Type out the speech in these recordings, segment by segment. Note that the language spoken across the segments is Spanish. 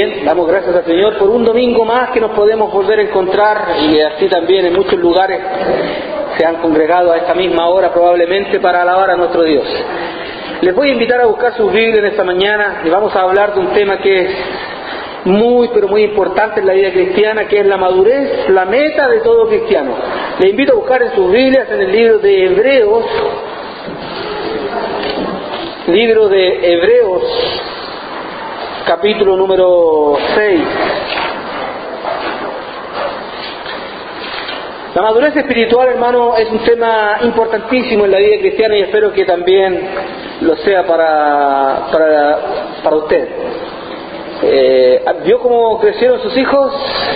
bien, damos gracias al Señor por un domingo más que nos podemos volver a encontrar, y así también en muchos lugares se han congregado a esta misma hora probablemente para alabar a nuestro Dios. Les voy a invitar a buscar sus Biblias en esta mañana y vamos a hablar de un tema que es muy pero muy importante en la vida cristiana, que es la madurez, la meta de todo cristiano. Les invito a buscar en sus Biblias en el libro de Hebreos, capítulo número 6. La madurez espiritual, hermano, es un tema importantísimo en la vida cristiana y espero que también lo sea para usted. ¿Vio cómo crecieron sus hijos?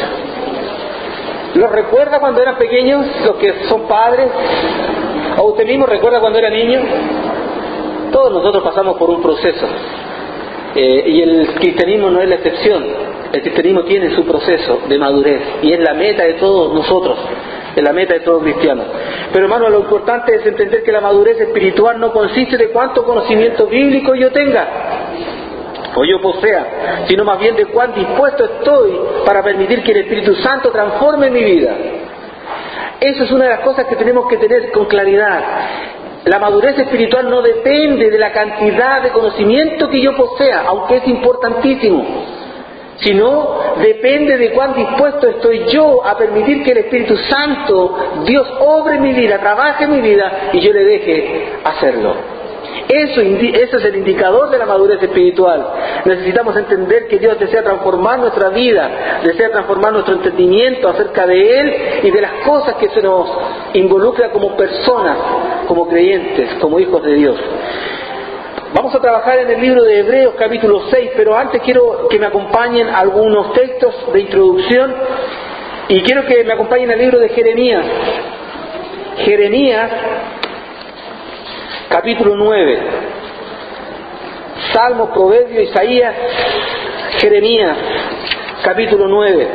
¿Los recuerda cuando eran pequeños, los que son padres? ¿O usted mismo recuerda cuando era niño? Todos nosotros pasamos por un proceso. Y el cristianismo no es la excepción. El cristianismo tiene su proceso de madurez y es la meta de todos nosotros, es la meta de todo cristiano. Pero hermano, lo importante es entender que la madurez espiritual no consiste de cuánto conocimiento bíblico yo tenga o yo posea, sino más bien de cuán dispuesto estoy para permitir que el Espíritu Santo transforme mi vida. Eso es una de las cosas que tenemos que tener con claridad. La madurez espiritual no depende de la cantidad de conocimiento que yo posea, aunque es importantísimo, sino depende de cuán dispuesto estoy yo a permitir que el Espíritu Santo, Dios, obre en mi vida, trabaje en mi vida y yo le deje hacerlo. Eso es el indicador de la madurez espiritual. Necesitamos entender que Dios desea transformar nuestra vida, desea transformar nuestro entendimiento acerca de Él y de las cosas que se nos involucra como personas, como creyentes, como hijos de Dios. Vamos a trabajar en el libro de Hebreos capítulo 6, pero antes quiero que me acompañen algunos textos de introducción y quiero que me acompañen al libro de Jeremías. Jeremías capítulo 9. Salmos, Proverbios, Isaías, Jeremías capítulo 9.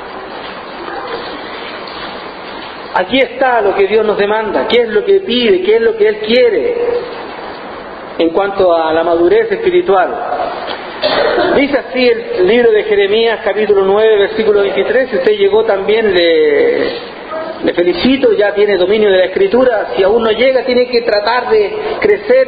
Aquí está lo que Dios nos demanda, qué es lo que pide, qué es lo que Él quiere en cuanto a la madurez espiritual. Dice así el libro de Jeremías capítulo 9 versículo 23. Si usted llegó también, le felicito, ya tiene dominio de la Escritura. Si aún no llega, tiene que tratar de crecer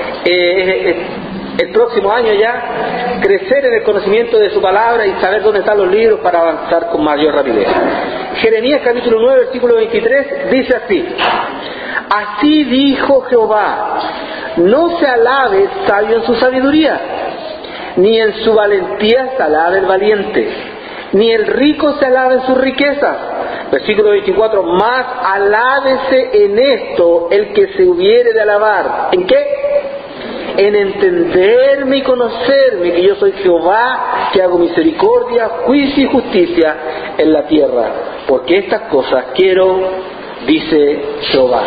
el próximo año ya, crecer en el conocimiento de su palabra y saber dónde están los libros para avanzar con mayor rapidez. Jeremías capítulo 9 versículo 23 dice así: así dijo Jehová, no se alabe el sabio en su sabiduría, ni en su valentía se alabe el valiente, ni el rico se alabe en sus riquezas. Versículo 24, más alábese en esto el que se hubiere de alabar. ¿En qué? En entenderme y conocerme, que yo soy Jehová, que hago misericordia, juicio y justicia en la tierra, porque estas cosas quiero, dice Jehová.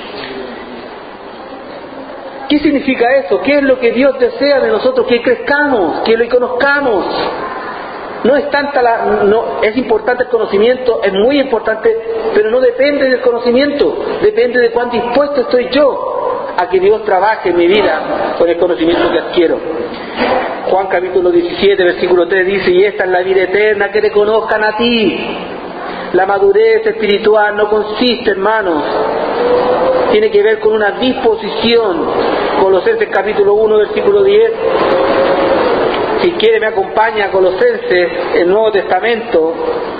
¿Qué significa eso? ¿Qué es lo que Dios desea de nosotros? Que crezcamos, que lo conozcamos. No es tanta es importante el conocimiento, es muy importante, pero no depende del conocimiento, depende de cuán dispuesto estoy yo a que Dios trabaje en mi vida con el conocimiento que adquiero. Juan capítulo 17 versículo 3 dice: y esta es la vida eterna, que te conozcan a ti. La madurez espiritual no consiste, hermanos, tiene que ver con una disposición. Colosenses capítulo 1 versículo 10. Si quiere me acompaña a Colosenses, el Nuevo Testamento.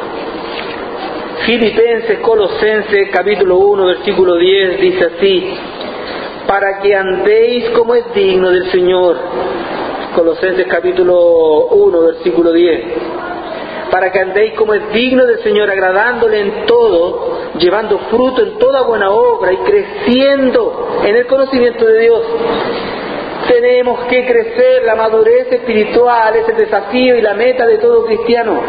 Filipenses, Colosenses capítulo 1 versículo 10 dice así: para que andéis como es digno del Señor. Colosenses capítulo 1 versículo 10. Para que andéis como es digno del Señor, agradándole en todo, llevando fruto en toda buena obra y creciendo en el conocimiento de Dios. Tenemos que crecer. La madurez espiritual es el desafío y la meta de todo cristiano.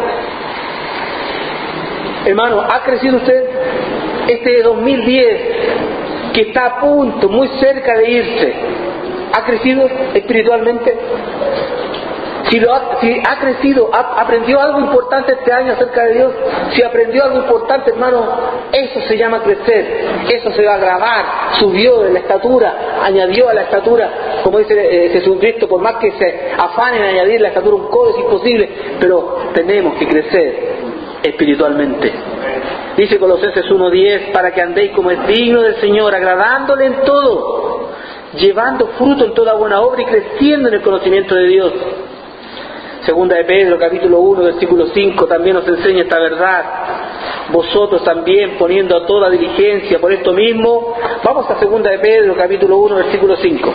Hermano, ¿ha crecido usted? Este 2010, que está a punto, muy cerca de irse, ¿ha crecido espiritualmente? Si ha crecido, aprendió algo importante este año acerca de Dios, si aprendió algo importante, hermano, eso se llama crecer, eso se va a grabar. Subió en la estatura, añadió a la estatura, como dice Jesucristo, por más que se afanen a añadir la estatura un codo, es imposible, pero tenemos que crecer espiritualmente. Dice Colosenses 1:10, para que andéis como es digno del Señor, agradándole en todo, llevando fruto en toda buena obra y creciendo en el conocimiento de Dios. Segunda de Pedro, capítulo 1, versículo 5, también nos enseña esta verdad. Vosotros también, poniendo a toda diligencia por esto mismo. Vamos a Segunda de Pedro, capítulo 1, versículo 5.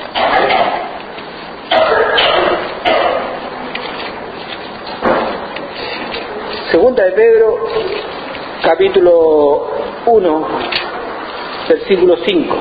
Segunda de Pedro, capítulo 1, versículo 5.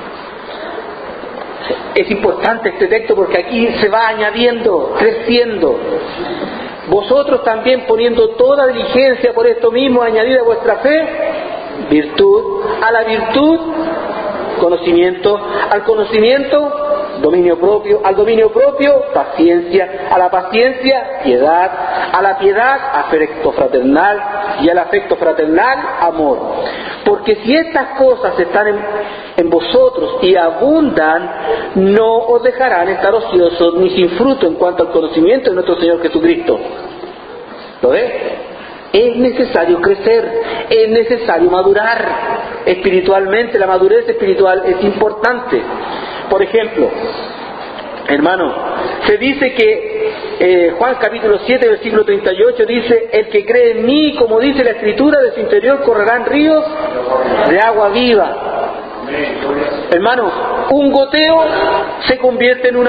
Es importante este texto porque aquí se va añadiendo, creciendo. Vosotros también, poniendo toda diligencia por esto mismo, añadid a vuestra fe virtud, a la virtud conocimiento, al conocimiento dominio propio, al dominio propio paciencia, a la paciencia piedad, a la piedad afecto fraternal y al afecto fraternal amor. Porque si estas cosas están en vosotros y abundan, no os dejarán estar ociosos ni sin fruto en cuanto al conocimiento de nuestro Señor Jesucristo. ¿Lo ves? Es necesario crecer, es necesario madurar espiritualmente. La madurez espiritual es importante. Por ejemplo, hermano, se dice que Juan capítulo 7 versículo 38 dice: el que cree en mí, como dice la Escritura, de su interior correrán ríos de agua viva. Hermano, un goteo se convierte en un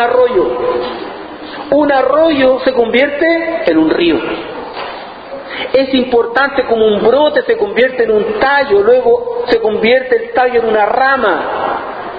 arroyo se convierte en un río. Es importante como un brote se convierte en un tallo, luego se convierte el tallo en una rama.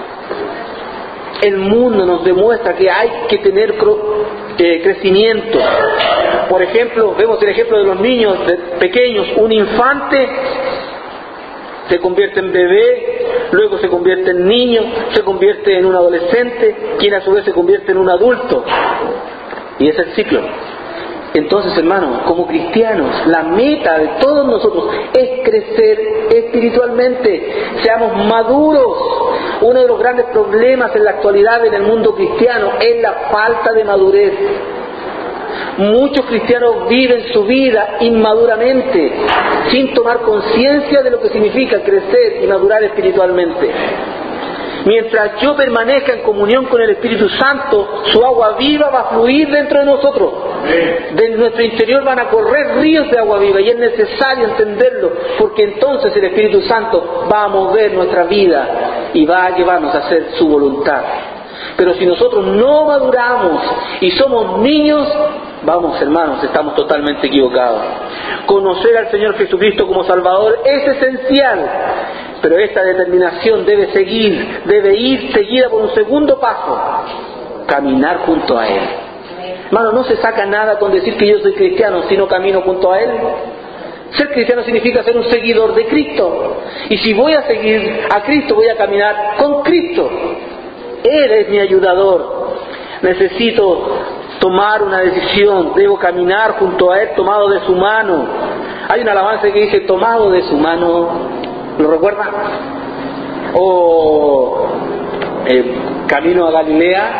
El mundo nos demuestra que hay que tener crecimiento. Por ejemplo, vemos el ejemplo de los niños pequeños. Un infante se convierte en bebé, luego se convierte en niño, se convierte en un adolescente, quien a su vez se convierte en un adulto. Y es el ciclo. Entonces, hermanos, como cristianos, la meta de todos nosotros es crecer espiritualmente, seamos maduros. Uno de los grandes problemas en la actualidad en el mundo cristiano es la falta de madurez. Muchos cristianos viven su vida inmaduramente, sin tomar conciencia de lo que significa crecer y madurar espiritualmente. Mientras yo permanezca en comunión con el Espíritu Santo, su agua viva va a fluir dentro de nosotros. De nuestro interior van a correr ríos de agua viva y es necesario entenderlo, porque entonces el Espíritu Santo va a mover nuestra vida y va a llevarnos a hacer su voluntad. Pero si nosotros no maduramos y somos niños, vamos, hermanos, estamos totalmente equivocados. Conocer al Señor Jesucristo como Salvador es esencial, pero esta determinación debe ir seguida por un segundo paso: caminar junto a Él. Hermano, no se saca nada con decir que yo soy cristiano si no camino junto a Él. Ser cristiano significa ser un seguidor de Cristo. Y si voy a seguir a Cristo, voy a caminar con Cristo. Él es mi ayudador. Necesito tomar una decisión. Debo caminar junto a Él, tomado de su mano. Hay una alabanza que dice: tomado de su mano. ¿Lo recuerdan? O Camino a Galilea.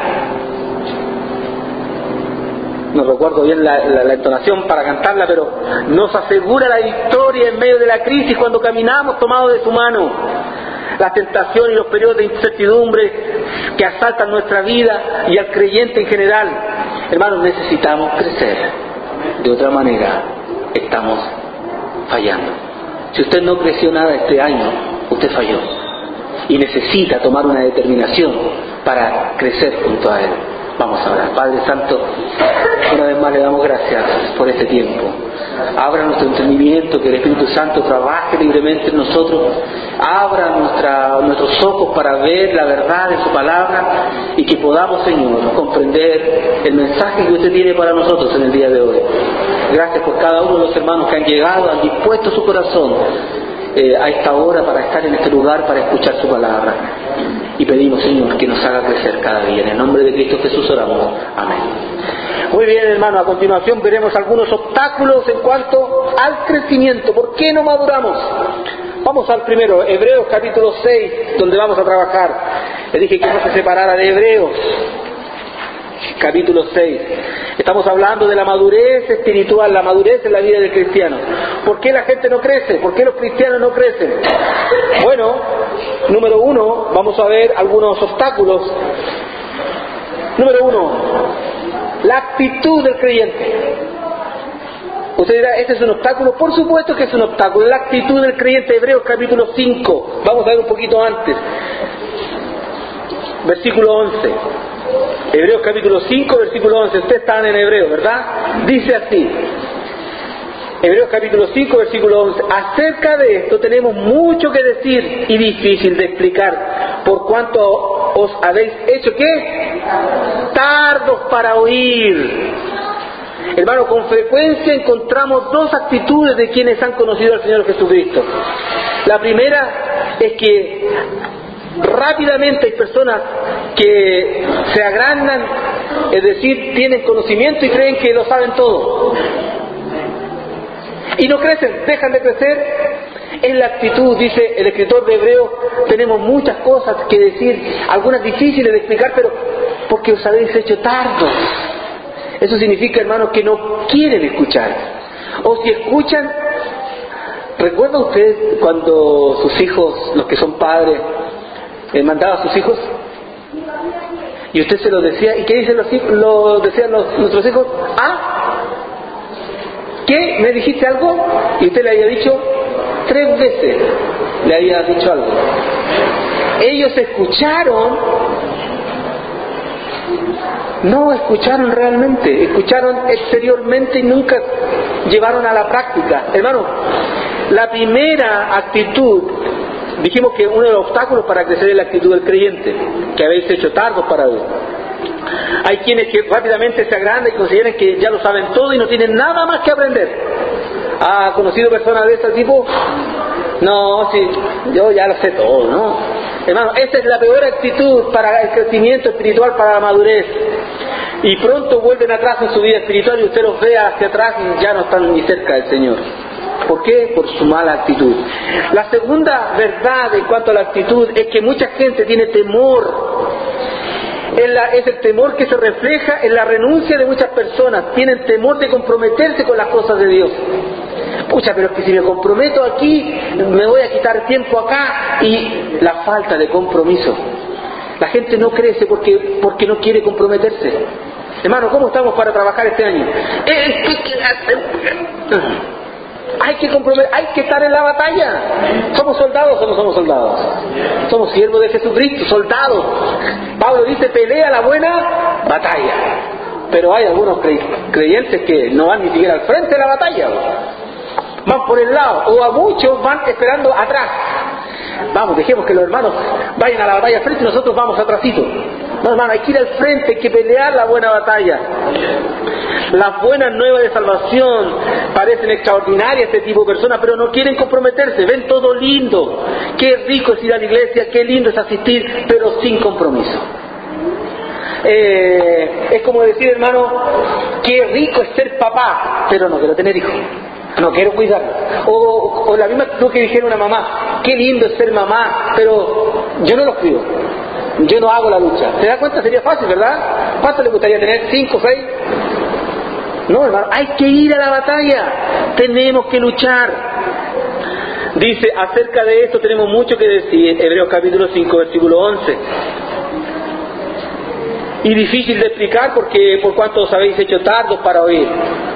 No recuerdo bien la entonación para cantarla, pero nos asegura la victoria en medio de la crisis cuando caminamos tomados de su mano. Las tentaciones y los periodos de incertidumbre que asaltan nuestra vida y al creyente en general. Hermanos, necesitamos crecer. De otra manera, estamos fallando. Si usted no creció nada este año, usted falló. Y necesita tomar una determinación para crecer junto a Él. Vamos a orar. Padre Santo, una vez más le damos gracias por este tiempo. Abra nuestro entendimiento, que el Espíritu Santo trabaje libremente en nosotros. Abra nuestros ojos para ver la verdad de su palabra y que podamos, Señor, comprender el mensaje que usted tiene para nosotros en el día de hoy. Gracias por cada uno de los hermanos que han llegado, han dispuesto su corazón a esta hora para estar en este lugar, para escuchar su palabra. Y pedimos, Señor, que nos haga crecer cada día. En el nombre de Cristo Jesús oramos. Amén. Muy bien, hermano. A continuación veremos algunos obstáculos en cuanto al crecimiento. ¿Por qué no maduramos? Vamos al primero, Hebreos capítulo 6, donde vamos a trabajar. Le dije que no se separara de Hebreos, capítulo 6. Estamos hablando de la madurez espiritual, la madurez en la vida del cristiano. ¿Por qué la gente no crece? ¿Por qué los cristianos no crecen? Bueno, número uno, vamos a ver algunos obstáculos. Número uno, la actitud del creyente. Usted dirá, ¿este es un obstáculo? Por supuesto que es un obstáculo. La actitud del creyente, Hebreos capítulo 5. Vamos a ver un poquito antes. Versículo 11. Hebreos capítulo 5, versículo 11. Ustedes están en Hebreos, ¿verdad? Dice así. Hebreos capítulo 5, versículo 11. Acerca de esto tenemos mucho que decir y difícil de explicar, por cuanto os habéis hecho, ¿qué? Tardos para oír. Hermano, con frecuencia encontramos dos actitudes de quienes han conocido al Señor Jesucristo. La primera es que rápidamente hay personas que se agrandan, es decir, tienen conocimiento y creen que lo saben todo. Y no crecen, dejan de crecer. En la actitud, dice el escritor de Hebreos, tenemos muchas cosas que decir, algunas difíciles de explicar, pero porque os habéis hecho tardos. Eso significa, hermanos, que no quieren escuchar. O si escuchan, ¿recuerda usted cuando sus hijos, los que son padres, mandaban a sus hijos? Y usted se lo decía, ¿y qué dicen lo decían nuestros hijos? ¿Ah? ¿Qué? ¿Me dijiste algo? Y usted le había dicho 3 veces, le había dicho algo. Ellos escucharon. No escucharon realmente, escucharon exteriormente y nunca llevaron a la práctica. Hermano, la primera actitud, dijimos que uno de los obstáculos para crecer es la actitud del creyente, que habéis hecho tardos para ver. Hay quienes que rápidamente se agrandan y consideran que ya lo saben todo y no tienen nada más que aprender. ¿Ha conocido personas de este tipo? No, sí, yo ya lo sé todo, ¿no? Hermano, esta es la peor actitud para el crecimiento espiritual, para la madurez. Y pronto vuelven atrás en su vida espiritual y usted los ve hacia atrás y ya no están ni cerca del Señor. ¿Por qué? Por su mala actitud. La segunda verdad en cuanto a la actitud es que mucha gente tiene temor. Es el temor que se refleja en la renuncia de muchas personas. Tienen temor de comprometerse con las cosas de Dios. Pucha, pero es que si me comprometo aquí, me voy a quitar tiempo acá. Y la falta de compromiso. La gente no crece porque no quiere comprometerse. Hermano, ¿cómo estamos para trabajar este año? Hay que estar en la batalla. ¿Somos soldados o no somos soldados? Somos siervos de Jesucristo, soldados. Pablo dice, pelea la buena batalla. Pero hay algunos creyentes que no van ni siquiera al frente de la batalla. Van por el lado, o a muchos van esperando atrás. Vamos, dejemos que los hermanos vayan a la batalla al frente y nosotros vamos atrasito. No, hermano, hay que ir al frente, hay que pelear la buena batalla. Las buenas nuevas de salvación parecen extraordinarias este tipo de personas, pero no quieren comprometerse. Ven todo lindo. Qué rico es ir a la iglesia, qué lindo es asistir, pero sin compromiso. Es como decir, hermano, qué rico es ser papá, pero no quiero tener hijos. No quiero cuidarlo. O la misma actitud que dijera una mamá, qué lindo es ser mamá, pero yo no los cuido. Yo no hago la lucha. ¿Se da cuenta? Sería fácil, ¿verdad? ¿Cuánto le gustaría tener? ¿5, 6? No, hermano, hay que ir a la batalla. Tenemos que luchar. Dice, acerca de esto tenemos mucho que decir. Hebreos capítulo 5, versículo 11. Y difícil de explicar porque por cuanto os habéis hecho tardos para oír.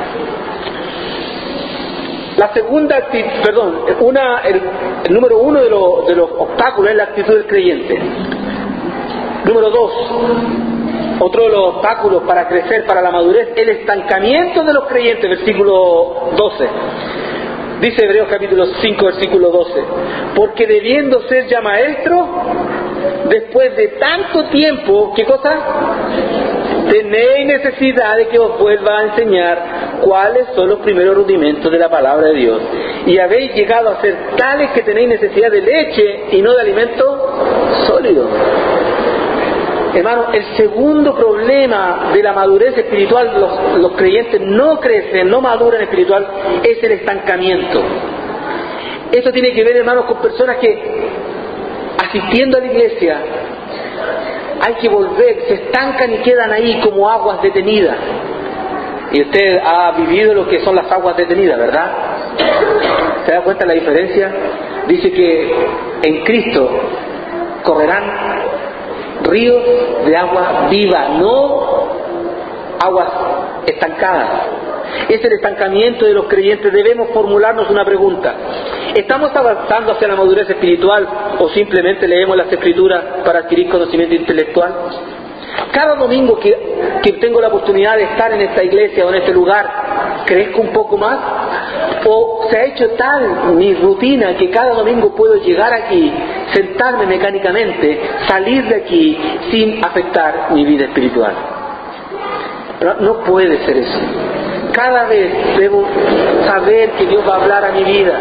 La segunda actitud, el número uno de los obstáculos es la actitud del creyente. Número 2, otro de los obstáculos para crecer, para la madurez, el estancamiento de los creyentes, versículo 12. Dice Hebreos capítulo 5, versículo 12. Porque debiendo ser ya maestro, después de tanto tiempo, ¿qué cosa? Tenéis necesidad de que os vuelva a enseñar cuáles son los primeros rudimentos de la palabra de Dios. Y habéis llegado a ser tales que tenéis necesidad de leche y no de alimento sólido. Hermano, el segundo problema de la madurez espiritual, los creyentes no crecen, no maduran espiritual, es el estancamiento. Esto tiene que ver, hermanos, con personas que, asistiendo a la iglesia, hay que volver, se estancan y quedan ahí como aguas detenidas. Y usted ha vivido lo que son las aguas detenidas, ¿verdad? ¿Se da cuenta la diferencia? Dice que en Cristo correrán ríos de agua viva, no aguas estancadas. Es el estancamiento de los creyentes. Debemos formularnos una pregunta: ¿estamos avanzando hacia la madurez espiritual o simplemente leemos las Escrituras para adquirir conocimiento intelectual? Cada domingo que tengo la oportunidad de estar en esta iglesia o en este lugar, ¿crezco un poco más? ¿O se ha hecho tal mi rutina que cada domingo puedo llegar aquí, sentarme mecánicamente, salir de aquí sin afectar mi vida espiritual? Pero no puede ser eso. Cada vez debo saber que Dios va a hablar a mi vida.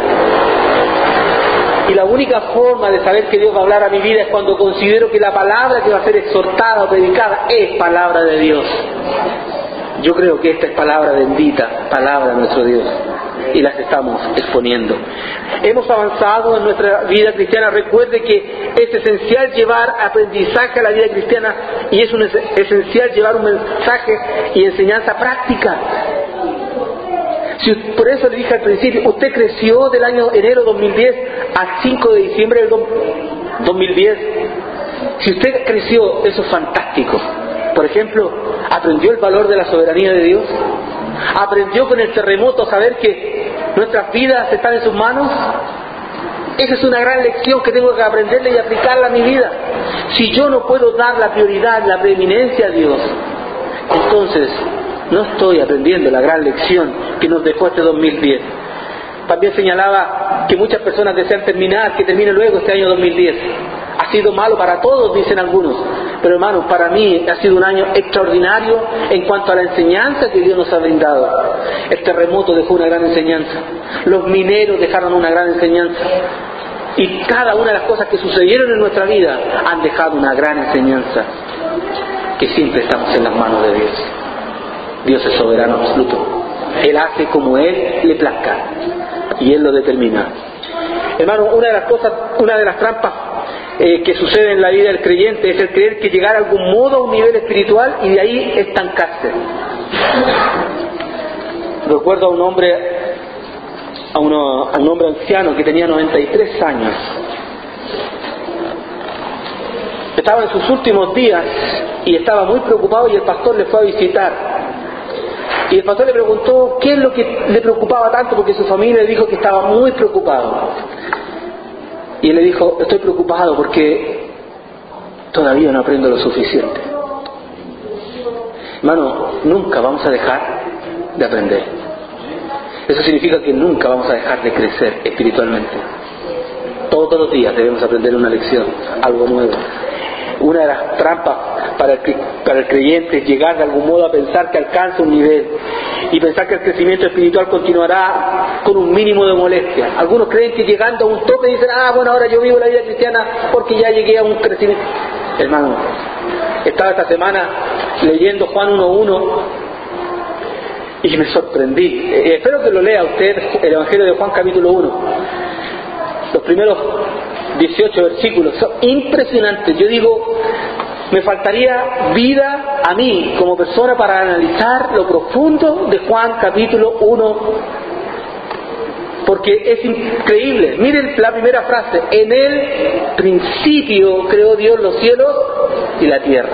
Y la única forma de saber que Dios va a hablar a mi vida es cuando considero que la palabra que va a ser exhortada o predicada es palabra de Dios. Yo creo que esta es palabra bendita, palabra de nuestro Dios, y las estamos exponiendo. Hemos avanzado en nuestra vida cristiana. Recuerde que es esencial llevar aprendizaje a la vida cristiana, y es esencial llevar un mensaje y enseñanza práctica. Por eso le dije al principio, usted creció del año enero 2010 al 5 de diciembre del 2010. Si usted creció, eso es fantástico. Por ejemplo, aprendió el valor de la soberanía de Dios. Aprendió con el terremoto a saber que nuestras vidas están en sus manos. Esa es una gran lección que tengo que aprenderle y aplicarla a mi vida. Si yo no puedo dar la prioridad, la preeminencia a Dios, entonces no estoy aprendiendo la gran lección que nos dejó este 2010. También señalaba que muchas personas desean terminar, que termine luego este año 2010. Ha sido malo para todos, dicen algunos. Pero hermanos, para mí ha sido un año extraordinario en cuanto a la enseñanza que Dios nos ha brindado. El terremoto dejó una gran enseñanza. Los mineros dejaron una gran enseñanza. Y cada una de las cosas que sucedieron en nuestra vida han dejado una gran enseñanza. Que siempre estamos en las manos de Dios. Dios es soberano absoluto. Él hace como Él le plazca. Y Él lo determina. Hermano, una de las trampas que sucede en la vida del creyente es el creer que llegar de algún modo a un nivel espiritual y de ahí estancarse. Recuerdo a un hombre anciano que tenía 93 años. Estaba en sus últimos días y estaba muy preocupado, y el pastor le fue a visitar. Y el pastor le preguntó qué es lo que le preocupaba tanto, porque su familia le dijo que estaba muy preocupado. Y él le dijo: estoy preocupado porque todavía no aprendo lo suficiente. Hermano, nunca vamos a dejar de aprender. Eso significa que nunca vamos a dejar de crecer espiritualmente. Todos los días debemos aprender una lección, algo nuevo. Una de las trampas para el creyente es llegar de algún modo a pensar que alcanza un nivel y pensar que el crecimiento espiritual continuará con un mínimo de molestia. Algunos creen que llegando a un tope dicen: bueno, ahora yo vivo la vida cristiana porque ya llegué a un crecimiento. Hermano, estaba esta semana leyendo Juan 1:1 y me sorprendí. Espero que lo lea usted, el Evangelio de Juan capítulo 1. Los primeros 18 versículos son impresionantes. Yo digo, me faltaría vida a mí como persona para analizar lo profundo de Juan capítulo 1, porque es increíble. Miren la primera frase: en el principio creó Dios los cielos y la tierra.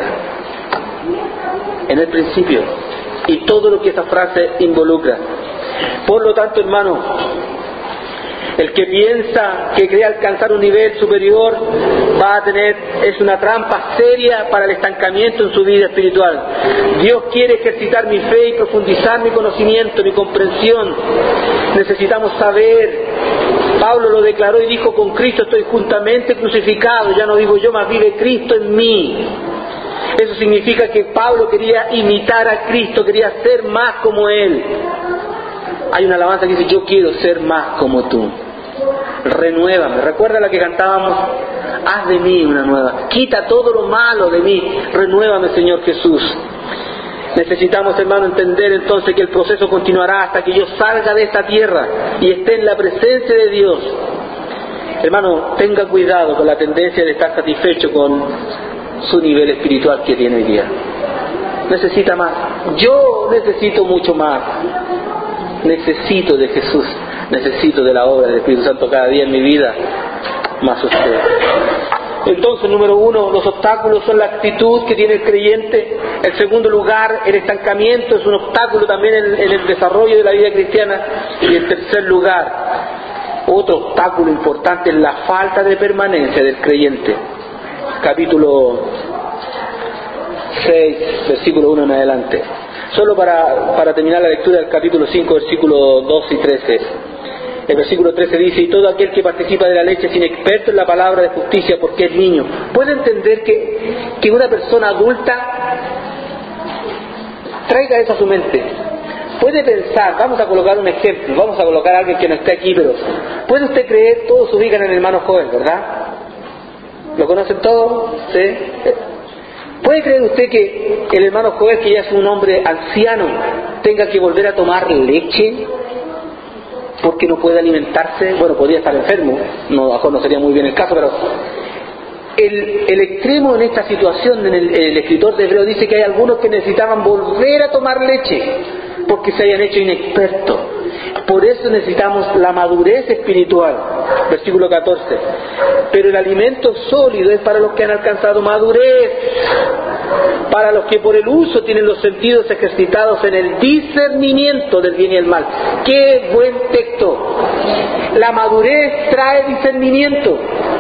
En el principio. Y todo lo que esa frase involucra. Por lo tanto, hermano, el que piensa que cree alcanzar un nivel superior es una trampa seria para el estancamiento en su vida espiritual. Dios quiere ejercitar mi fe y profundizar mi conocimiento, mi comprensión. Necesitamos saber. Pablo lo declaró y dijo: con Cristo estoy juntamente crucificado, ya no vivo yo, mas vive Cristo en mí. Eso significa que Pablo quería imitar a Cristo, quería ser más como Él. Hay una alabanza que dice: yo quiero ser más como tú. Renuévame. Recuerda la que cantábamos: haz de mí una nueva. Quita todo lo malo de mí. Renuévame, Señor Jesús. Necesitamos, hermano, entender entonces que el proceso continuará hasta que yo salga de esta tierra y esté en la presencia de Dios. Hermano, tenga cuidado con la tendencia de estar satisfecho con su nivel espiritual que tiene hoy día. Necesita más. Yo necesito mucho más. Necesito de Jesús. Necesito de la obra del Espíritu Santo cada día en mi vida, más usted. Entonces, número 1, los obstáculos son la actitud que tiene el creyente. En segundo lugar, el estancamiento es un obstáculo también en el desarrollo de la vida cristiana. Y en tercer lugar, otro obstáculo importante es la falta de permanencia del creyente. Capítulo 6, versículo 1 en adelante. Solo para terminar la lectura del capítulo 5, versículos 2 y 13. El versículo 13 dice: y todo aquel que participa de la leche es inexperto en la palabra de justicia porque es niño. ¿Puede entender que una persona adulta traiga eso a su mente? Puede pensar, vamos a colocar un ejemplo, vamos a colocar a alguien que no esté aquí, pero ¿puede usted creer? Todos se ubican en el hermano joven, ¿verdad? ¿Lo conocen todos? ¿Sí? ¿Puede creer usted que el hermano joven, que ya es un hombre anciano, tenga que volver a tomar leche porque no puede alimentarse? Bueno, podría estar enfermo, no, mejor no sería muy bien el caso, pero el extremo en esta situación, el escritor de Hebreos dice que hay algunos que necesitaban volver a tomar leche porque se hayan hecho inexpertos. Por eso necesitamos la madurez espiritual. Versículo 14. Pero el alimento sólido es para los que han alcanzado madurez, para los que por el uso tienen los sentidos ejercitados en el discernimiento del bien y el mal. ¡Qué buen texto! La madurez trae discernimiento.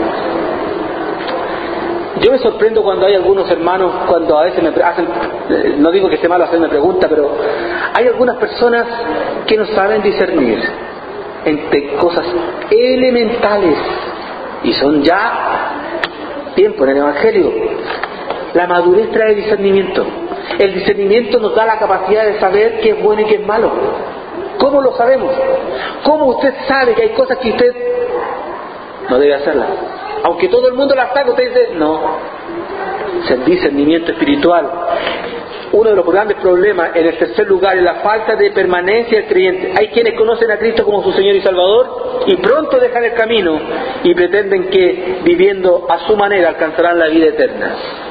Yo me sorprendo cuando hay algunos hermanos, cuando a veces me hacen, no digo que esté mal hacerme preguntas, pero hay algunas personas que no saben discernir entre cosas elementales y son ya tiempo en el Evangelio. La madurez trae discernimiento. El discernimiento nos da la capacidad de saber qué es bueno y qué es malo. ¿Cómo lo sabemos? ¿Cómo usted sabe que hay cosas que usted no debe hacerlas? Aunque todo el mundo las sabe, usted dice, no. Es el discernimiento espiritual. Uno de los grandes problemas, en el tercer lugar, es la falta de permanencia del creyente. Hay quienes conocen a Cristo como su Señor y Salvador y pronto dejan el camino y pretenden que, viviendo a su manera, alcanzarán la vida eterna.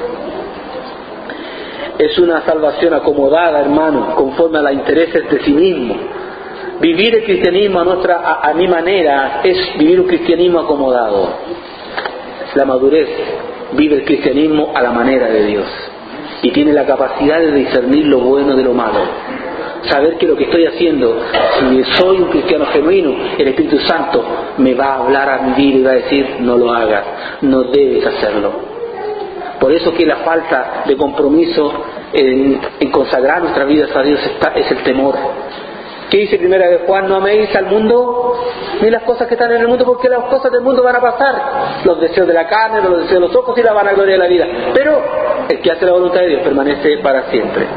Es una salvación acomodada, hermano, conforme a los intereses de sí mismo. Vivir el cristianismo a mi manera es vivir un cristianismo acomodado. La madurez vive el cristianismo a la manera de Dios y tiene la capacidad de discernir lo bueno de lo malo. Saber que lo que estoy haciendo, si soy un cristiano genuino, el Espíritu Santo me va a hablar a mi vida y va a decir, no lo hagas, no debes hacerlo. Por eso que la falta de compromiso en consagrar nuestras vidas a Dios es el temor. ¿Qué dice primera de Juan? No améis al mundo ni las cosas que están en el mundo, porque las cosas del mundo van a pasar. Los deseos de la carne, los deseos de los ojos y la vanagloria de la vida. Pero el que hace la voluntad de Dios permanece para siempre.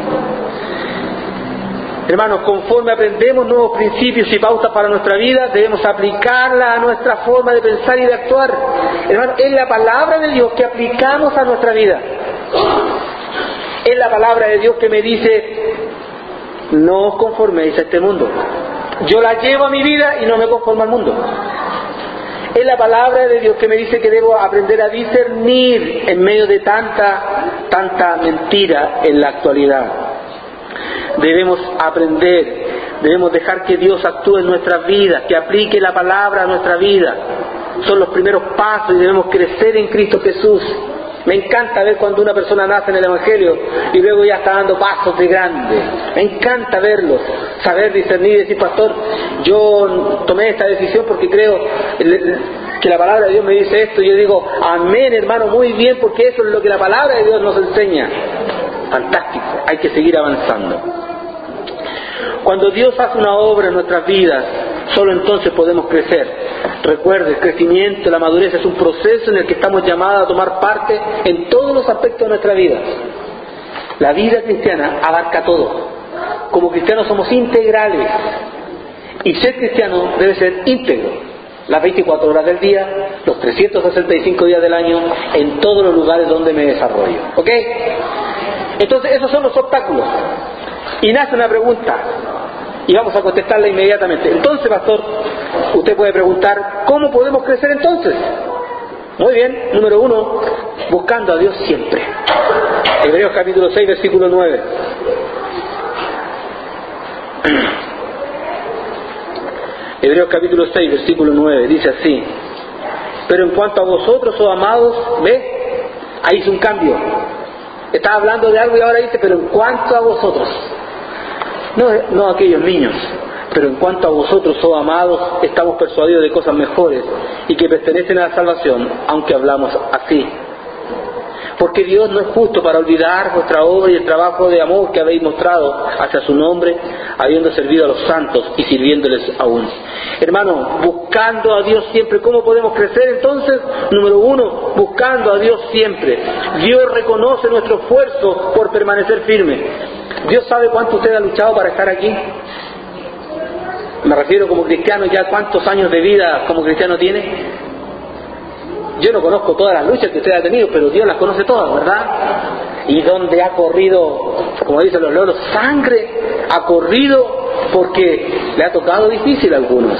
Hermanos, conforme aprendemos nuevos principios y pautas para nuestra vida, debemos aplicarla a nuestra forma de pensar y de actuar. Hermanos, es la palabra de Dios que aplicamos a nuestra vida. Es la palabra de Dios que me dice, no os conforméis a este mundo. Yo la llevo a mi vida y no me conformo al mundo. Es la palabra de Dios que me dice que debo aprender a discernir en medio de tanta mentira en la actualidad. Debemos aprender, debemos dejar que Dios actúe en nuestras vidas, que aplique la palabra a nuestra vida. Son los primeros pasos y debemos crecer en Cristo Jesús. Me encanta ver cuando una persona nace en el Evangelio y luego ya está dando pasos de grande. Me encanta verlo, saber discernir y decir, pastor, yo tomé esta decisión porque creo que la palabra de Dios me dice esto. Y yo digo, amén, hermano, muy bien, porque eso es lo que la palabra de Dios nos enseña. Fantástico, hay que seguir avanzando. Cuando Dios hace una obra en nuestras vidas, solo entonces podemos crecer. Recuerde, el crecimiento, la madurez es un proceso en el que estamos llamados a tomar parte en todos los aspectos de nuestra vida. La vida cristiana abarca todo. Como cristianos somos integrales. Y ser cristiano debe ser íntegro. Las 24 horas del día, los 365 días del año, en todos los lugares donde me desarrollo. ¿Ok? Entonces, esos son los obstáculos. Y nace una pregunta, y vamos a contestarla inmediatamente. Entonces, pastor, Usted puede preguntar, ¿cómo podemos crecer entonces? Muy bien, número 1, buscando a Dios siempre. Hebreos capítulo 6, versículo 9. Hebreos capítulo 6, versículo 9, dice así: pero en cuanto a vosotros, oh amados, ¿ve? Ahí hizo un cambio. Estaba hablando de algo y ahora dice, pero en cuanto a vosotros. No a aquellos niños, pero en cuanto a vosotros, oh amados, estamos persuadidos de cosas mejores y que pertenecen a la salvación, aunque hablamos así. Porque Dios no es justo para olvidar vuestra obra y el trabajo de amor que habéis mostrado hacia su nombre, habiendo servido a los santos y sirviéndoles aún. Hermano, buscando a Dios siempre. ¿Cómo podemos crecer entonces? Número 1, buscando a Dios siempre. Dios reconoce nuestro esfuerzo por permanecer firme. Dios sabe cuánto usted ha luchado para estar aquí. Me refiero como cristiano, ya cuántos años de vida como cristiano tiene. Yo no conozco todas las luchas que usted ha tenido, pero Dios las conoce todas, ¿verdad? Y donde ha corrido, como dicen los loros, sangre, ha corrido porque le ha tocado difícil a algunos.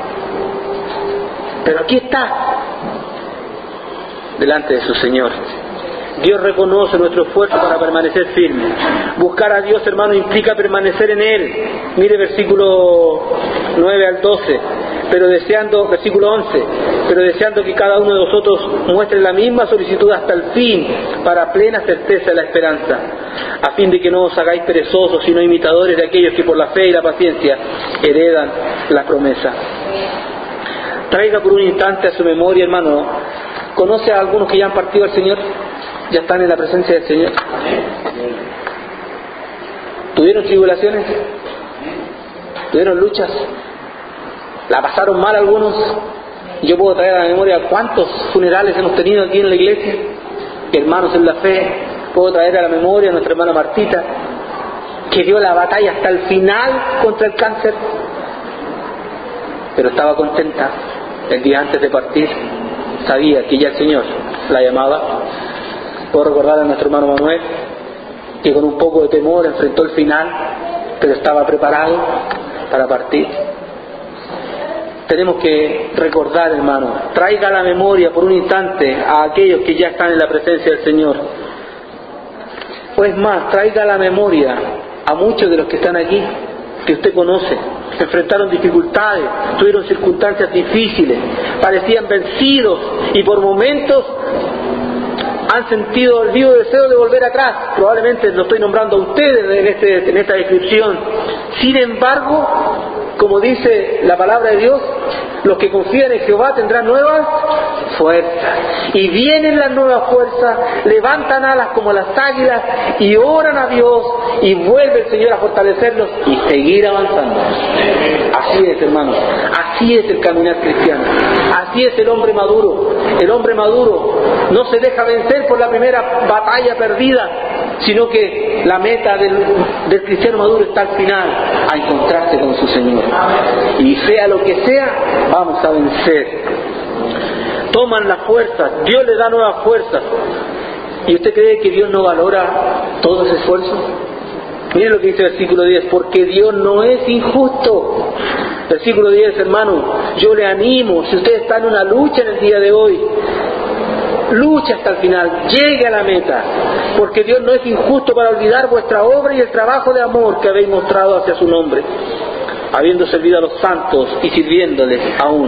Pero aquí está, delante de su Señor. Dios reconoce nuestro esfuerzo para permanecer firme. Buscar a Dios, hermano, implica permanecer en Él. Mire versículo 9 al 12. Versículo 11, pero deseando que cada uno de vosotros muestre la misma solicitud hasta el fin, para plena certeza de la esperanza, a fin de que no os hagáis perezosos, sino imitadores de aquellos que por la fe y la paciencia heredan la promesa. Traiga por un instante a su memoria, hermano, ¿conoce a algunos que ya han partido al Señor? ¿Ya están en la presencia del Señor? ¿Tuvieron tribulaciones? ¿Tuvieron luchas? ¿La pasaron mal algunos? Yo puedo traer a la memoria cuántos funerales hemos tenido aquí en la iglesia, hermanos en la fe. Puedo traer a la memoria a nuestra hermana Martita, que dio la batalla hasta el final contra el cáncer, pero estaba contenta. El día antes de partir sabía que ya el Señor la llamaba. Puedo recordar a nuestro hermano Manuel, que con un poco de temor enfrentó el final, pero estaba preparado para partir. Tenemos que recordar, hermano, traiga a la memoria por un instante a aquellos que ya están en la presencia del Señor. Pues más, traiga a la memoria a muchos de los que están aquí, que usted conoce. Enfrentaron dificultades, tuvieron circunstancias difíciles, parecían vencidos y por momentos han sentido el vivo deseo de volver atrás. Probablemente lo estoy nombrando a ustedes en esta descripción. Sin embargo, como dice la palabra de Dios, los que confían en Jehová tendrán nuevas fuerzas. Y vienen las nuevas fuerzas, levantan alas como las águilas y oran a Dios y vuelve el Señor a fortalecerlos y seguir avanzando. Así es, hermanos. Así es el caminar cristiano. Así es el hombre maduro. El hombre maduro no se deja vencer por la primera batalla perdida, sino que la meta del cristiano maduro está al final, a encontrarse con su Señor. Y sea lo que sea, vamos a vencer. Toman las fuerzas, Dios les da nuevas fuerzas. ¿Y usted cree que Dios no valora todo ese esfuerzo? Miren lo que dice el versículo 10, porque Dios no es injusto. Versículo 10, hermano, yo le animo, si usted está en una lucha en el día de hoy, lucha hasta el final, llegue a la meta, porque Dios no es injusto para olvidar vuestra obra y el trabajo de amor que habéis mostrado hacia su nombre, habiendo servido a los santos y sirviéndoles aún.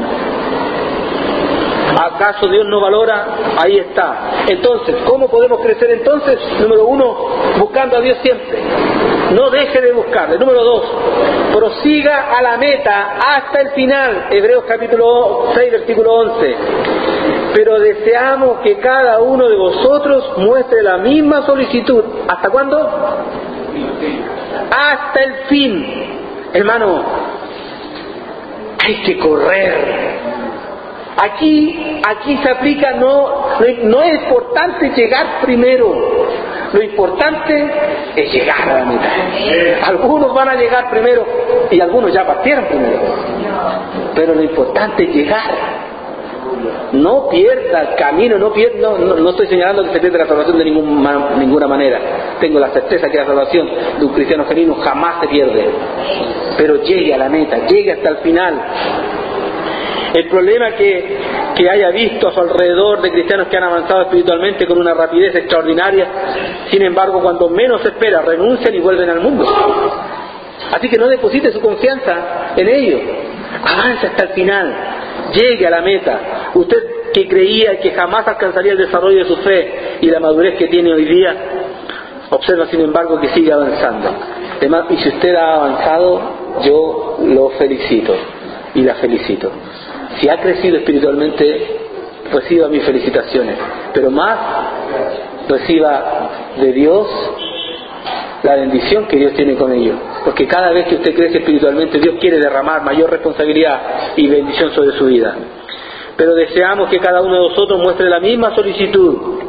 ¿Acaso Dios no valora? Ahí está. Entonces, ¿cómo podemos crecer entonces? Número 1, buscando a Dios siempre. No deje de buscarle. Número 2, prosiga a la meta hasta el final. Hebreos capítulo 6, versículo 11. Pero deseamos que cada uno de vosotros muestre la misma solicitud. ¿Hasta cuándo? Hasta el fin. Hermano, hay que correr. Aquí se aplica, no es importante llegar primero, lo importante es llegar a la meta. Algunos van a llegar primero y algunos ya partieron primero, pero lo importante es llegar. No pierda el camino, no estoy señalando que se pierda la salvación de ninguna manera. Tengo la certeza que la salvación de un cristiano genuino jamás se pierde, pero llegue a la meta, llegue hasta el final. El problema que haya visto a su alrededor de cristianos que han avanzado espiritualmente con una rapidez extraordinaria, sin embargo, cuando menos se espera, renuncian y vuelven al mundo. Así que no deposite su confianza en ellos. Avance hasta el final. Llegue a la meta. Usted que creía que jamás alcanzaría el desarrollo de su fe y la madurez que tiene hoy día, observa sin embargo que sigue avanzando. Y si usted ha avanzado, yo lo felicito y la felicito. Si ha crecido espiritualmente, reciba mis felicitaciones, pero más reciba de Dios la bendición que Dios tiene con ello, porque cada vez que usted crece espiritualmente, Dios quiere derramar mayor responsabilidad y bendición sobre su vida. Pero deseamos que cada uno de nosotros muestre la misma solicitud.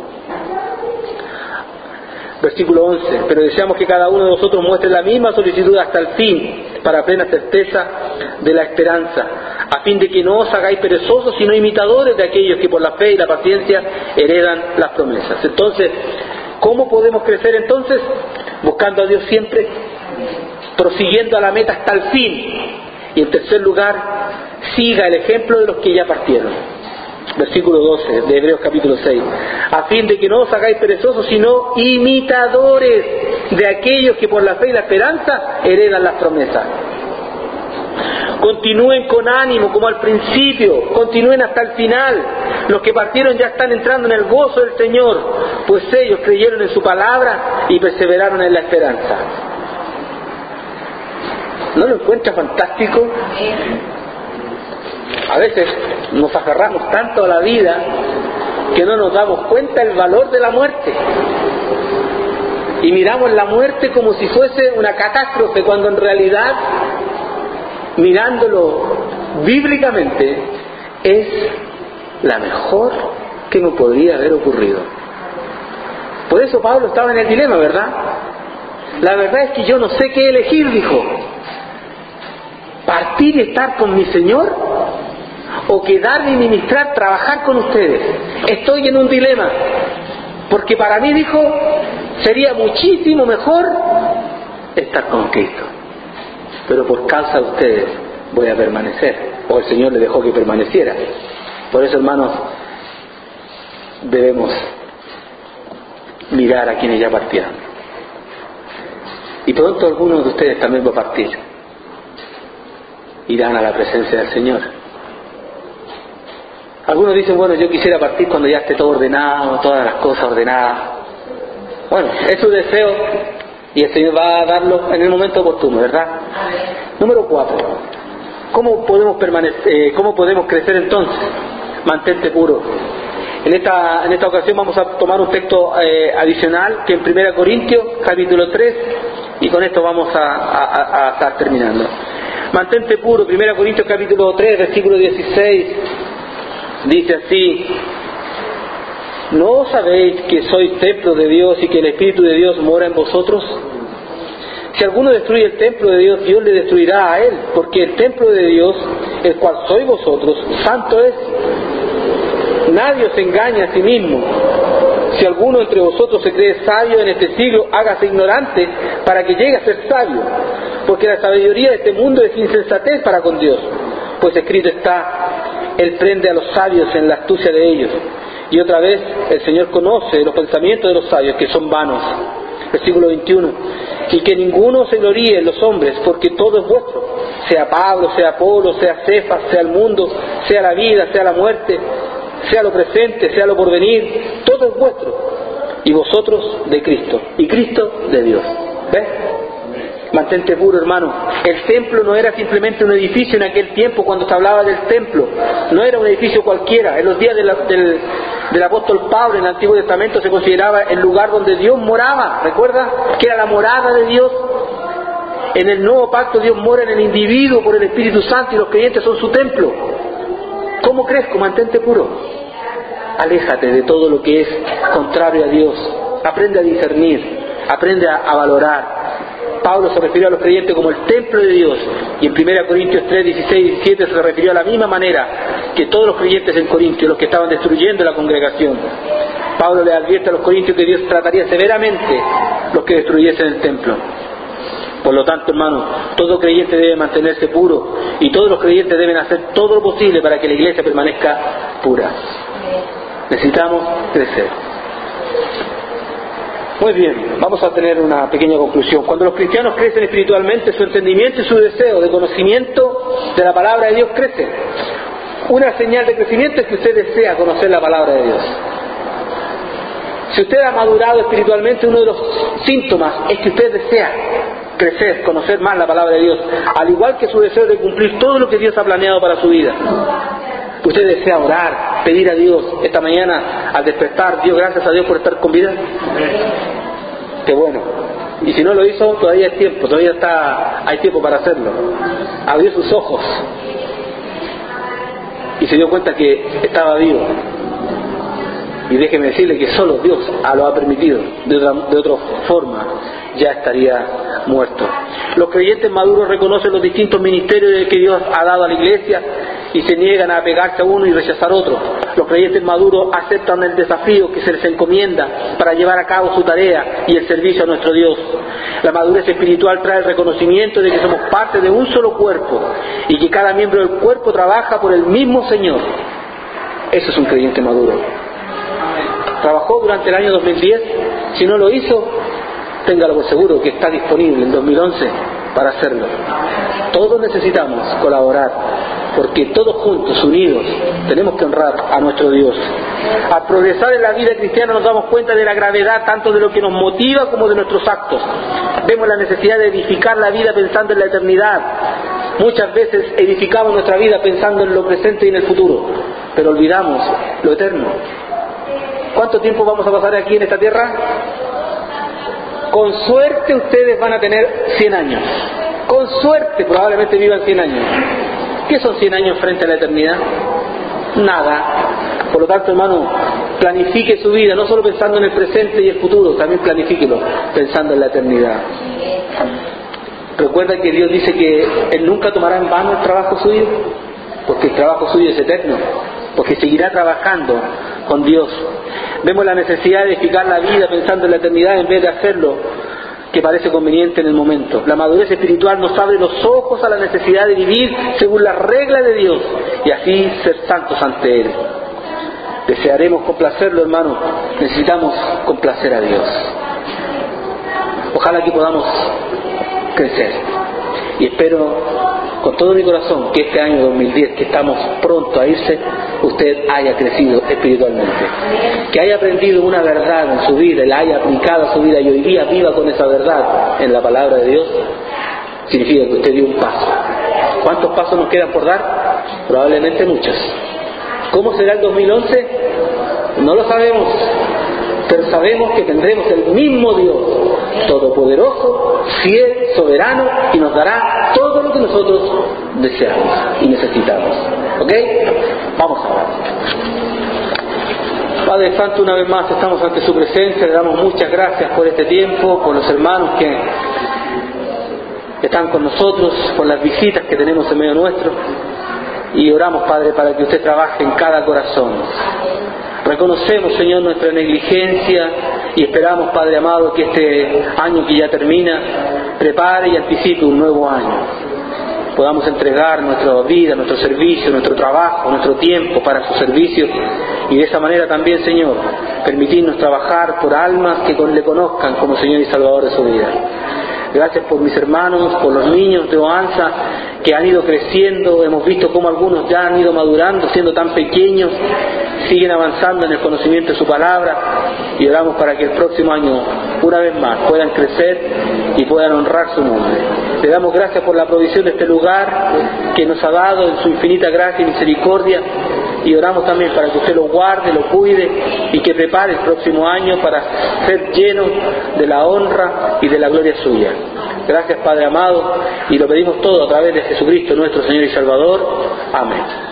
Versículo 11. Pero deseamos que cada uno de nosotros muestre la misma solicitud hasta el fin, para plena certeza de la esperanza, a fin de que no os hagáis perezosos, sino imitadores de aquellos que por la fe y la paciencia heredan las promesas. Entonces, ¿cómo podemos crecer entonces? Buscando a Dios siempre, prosiguiendo a la meta hasta el fin. Y en tercer lugar, siga el ejemplo de los que ya partieron. Versículo 12 de Hebreos capítulo 6. A fin de que no os hagáis perezosos, sino imitadores de aquellos que por la fe y la esperanza heredan las promesas. Continúen con ánimo como al principio, continúen hasta el final. Los que partieron ya están entrando en el gozo del Señor, pues ellos creyeron en su palabra y perseveraron en la esperanza. ¿No lo encuentra fantástico? A veces nos aferramos tanto a la vida que no nos damos cuenta del valor de la muerte. Y miramos la muerte como si fuese una catástrofe, cuando en realidad, mirándolo bíblicamente, es la mejor que me podría haber ocurrido. Por eso Pablo estaba en el dilema, ¿verdad? La verdad es que yo no sé qué elegir, dijo. Partir y estar con mi Señor, o quedarme y ministrar, trabajar con ustedes. Estoy en un dilema, porque para mí, dijo, sería muchísimo mejor estar con Cristo, pero por causa de ustedes voy a permanecer, o el Señor le dejó que permaneciera. Por eso, hermanos, debemos mirar a quienes ya partieron, y pronto algunos de ustedes también van a partir, irán a la presencia del Señor. Algunos dicen, bueno, yo quisiera partir cuando ya esté todo ordenado, todas las cosas ordenadas. Bueno, es su deseo y el Señor va a darlo en el momento oportuno, ¿verdad? Número 4. ¿Cómo podemos crecer entonces? Mantente puro. En esta ocasión vamos a tomar un texto adicional que en 1 Corintios capítulo 3, y con esto vamos a estar terminando. Mantente puro, 1 Corintios capítulo 3, versículo 16. Dice así: ¿no sabéis que sois templo de Dios y que el Espíritu de Dios mora en vosotros? Si alguno destruye el templo de Dios, Dios le destruirá a él, porque el templo de Dios, el cual sois vosotros, santo es. Nadie os engaña a sí mismo. Si alguno entre vosotros se cree sabio en este siglo, hágase ignorante para que llegue a ser sabio, porque la sabiduría de este mundo es insensatez para con Dios. Pues escrito está: Él prende a los sabios en la astucia de ellos. Y otra vez, el Señor conoce los pensamientos de los sabios, que son vanos. Versículo 21. Y que ninguno se gloríe en los hombres, porque todo es vuestro. Sea Pablo, sea Apolo, sea Cefas, sea el mundo, sea la vida, sea la muerte, sea lo presente, sea lo porvenir, todo es vuestro. Y vosotros de Cristo, y Cristo de Dios. ¿Ves? Mantente puro, hermano. El templo no era simplemente un edificio en aquel tiempo. Cuando se hablaba del templo, no era un edificio cualquiera. En los días del apóstol Pablo, en el Antiguo Testamento, se consideraba el lugar donde Dios moraba. ¿Recuerda? Que era la morada de Dios. En el Nuevo Pacto, Dios mora en el individuo por el Espíritu Santo, y los creyentes son su templo. ¿Cómo crezco? Mantente puro. Aléjate de todo lo que es contrario a Dios. Aprende a discernir, aprende a valorar. Pablo se refirió a los creyentes como el templo de Dios, y en 1 Corintios 3, 16 y 17 se refirió a la misma manera que todos los creyentes en Corintio, los que estaban destruyendo la congregación. Pablo le advierte a los corintios que Dios trataría severamente los que destruyesen el templo. Por lo tanto, hermano, todo creyente debe mantenerse puro y todos los creyentes deben hacer todo lo posible para que la iglesia permanezca pura. Necesitamos crecer. Muy bien, vamos a tener una pequeña conclusión. Cuando los cristianos crecen espiritualmente, su entendimiento y su deseo de conocimiento de la palabra de Dios crece. Una señal de crecimiento es que usted desea conocer la palabra de Dios. Si usted ha madurado espiritualmente, uno de los síntomas es que usted desea crecer, conocer más la palabra de Dios, al igual que su deseo de cumplir todo lo que Dios ha planeado para su vida. Usted desea orar, pedir a Dios. Esta mañana, al despertar, Dios, gracias a Dios por estar con vida. Qué bueno. Y si no lo hizo, todavía hay tiempo, hay tiempo para hacerlo. Abrió sus ojos y se dio cuenta que estaba vivo. Y déjeme decirle que solo Dios lo ha permitido. De otra forma, ya estaría muerto. Los creyentes maduros reconocen los distintos ministerios que Dios ha dado a la iglesia y se niegan a apegarse a uno y rechazar otro. Los creyentes maduros aceptan el desafío que se les encomienda para llevar a cabo su tarea y el servicio a nuestro Dios. La madurez espiritual trae el reconocimiento de que somos parte de un solo cuerpo y que cada miembro del cuerpo trabaja por el mismo Señor. Eso es un creyente maduro. Trabajó durante el año 2010. Si no lo hizo, téngalo por seguro que está disponible en 2011 para hacerlo. Todos necesitamos colaborar, porque todos juntos, unidos, tenemos que honrar a nuestro Dios. Al progresar en la vida cristiana nos damos cuenta de la gravedad tanto de lo que nos motiva como de nuestros actos. Vemos la necesidad de edificar la vida pensando en la eternidad. Muchas veces edificamos nuestra vida pensando en lo presente y en el futuro, pero olvidamos lo eterno. ¿Cuánto tiempo vamos a pasar aquí en esta tierra? Con suerte ustedes van a tener 100 años. Con suerte probablemente vivan 100 años. ¿Qué son 100 años frente a la eternidad? Nada. Por lo tanto, hermano, planifique su vida, no solo pensando en el presente y el futuro, también planifíquelo pensando en la eternidad. Recuerda que Dios dice que Él nunca tomará en vano el trabajo suyo, porque el trabajo suyo es eterno, porque seguirá trabajando con Dios. Vemos la necesidad de edificar la vida pensando en la eternidad en vez de hacerlo que parece conveniente en el momento. La madurez espiritual nos abre los ojos a la necesidad de vivir según las reglas de Dios y así ser santos ante Él. Desearemos complacerlo, hermano. Necesitamos complacer a Dios. Ojalá que podamos crecer. Y espero con todo mi corazón que este año 2010, que estamos pronto a irse, usted haya crecido espiritualmente, que haya aprendido una verdad en su vida y la haya aplicado a su vida y hoy día viva con esa verdad en la palabra de Dios. Significa que usted dio un paso. ¿Cuántos pasos nos quedan por dar? Probablemente muchos. ¿Cómo será el 2011? No lo sabemos, pero sabemos que tendremos el mismo Dios, todopoderoso, fiel, soberano, y nos dará todo lo que nosotros deseamos y necesitamos. ¿Ok? Vamos a orar. Padre Santo, una vez más estamos ante su presencia, le damos muchas gracias por este tiempo, por los hermanos que están con nosotros, por las visitas que tenemos en medio nuestro, y oramos, Padre, para que usted trabaje en cada corazón. Reconocemos, Señor, nuestra negligencia y esperamos, Padre amado, que este año que ya termina prepare y anticipe un nuevo año. Podamos entregar nuestra vida, nuestro servicio, nuestro trabajo, nuestro tiempo para su servicio y de esa manera también, Señor, permitirnos trabajar por almas que le conozcan como Señor y Salvador de su vida. Gracias por mis hermanos, por los niños de Oanza que han ido creciendo. Hemos visto cómo algunos ya han ido madurando, siendo tan pequeños, siguen avanzando en el conocimiento de su palabra, y oramos para que el próximo año, una vez más, puedan crecer y puedan honrar su nombre. Le damos gracias por la provisión de este lugar que nos ha dado en su infinita gracia y misericordia, y oramos también para que usted lo guarde, lo cuide y que prepare el próximo año para ser lleno de la honra y de la gloria suya. Gracias, Padre amado, y lo pedimos todo a través de Jesucristo nuestro Señor y Salvador. Amén.